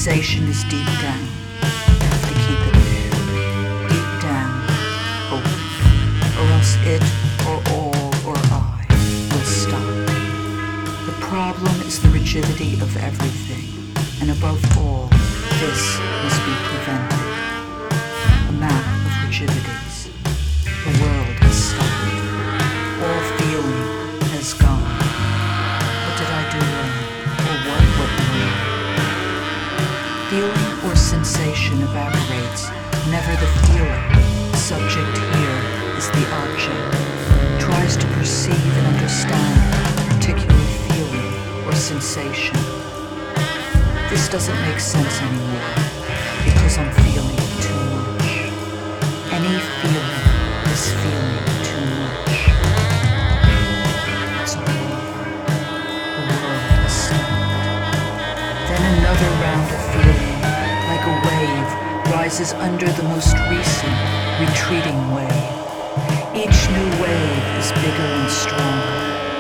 sensation is deep down. You have to keep it there, deep down, open, or else it or all or I will stop. The problem is the rigidity of everything, and above all, this must be prevented. A map of rigidities. The world has stopped. All feeling has gone. What did I do wrong? Or what went wrong? Feeling or sensation evaporates, never the feeler. The subject here is the object. Tries to perceive and understand a particular feeling or sensation. This doesn't make sense anymore because I'm feeling too much. Any feeling is feeling too much. It's all over. The world has stopped. Then another round of feeling, like a wave, rises under the most recent, retreating wave. Each new wave is bigger and stronger.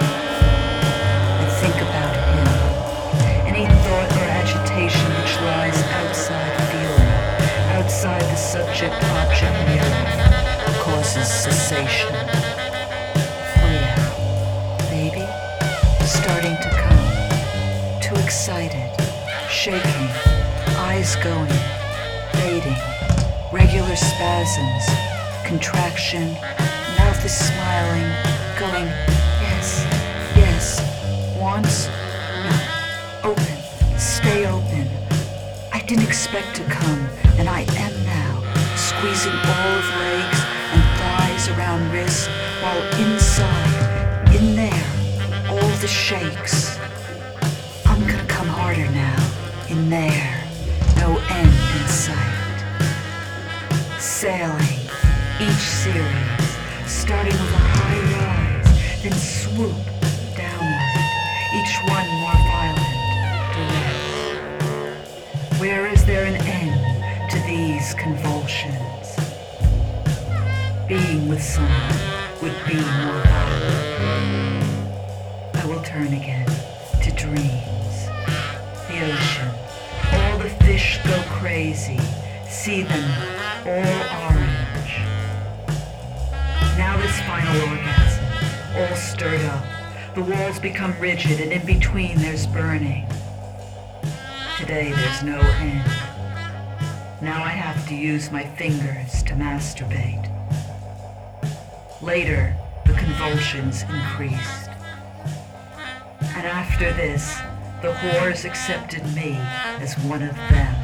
I think about him. Any thought or agitation which lies outside feeling, outside the subject-object mirror, causes cessation. Oh yeah, baby, starting to come. Too excited, shaking, eyes going, fading, regular spasms, contraction, mouth is smiling, going, yes, yes, wants, no, open, stay open. I didn't expect to come, and I am now, squeezing all of legs and thighs around wrists, while inside, in there, all the shakes. I'm gonna come harder now, in there, no end in sight. Sailing, each series, starting with a high rise, then swoop downward, each one more violent, direct. Where is there an end to these convulsions? Being with someone would be more violent. I will turn again to dreams. The ocean, all the fish go crazy, see them all orange. Now this final orgasm, all stirred up. The walls become rigid and in between there's burning. Today there's no end. Now I have to use my fingers to masturbate. Later, the convulsions increased. And after this, the whores accepted me as one of them.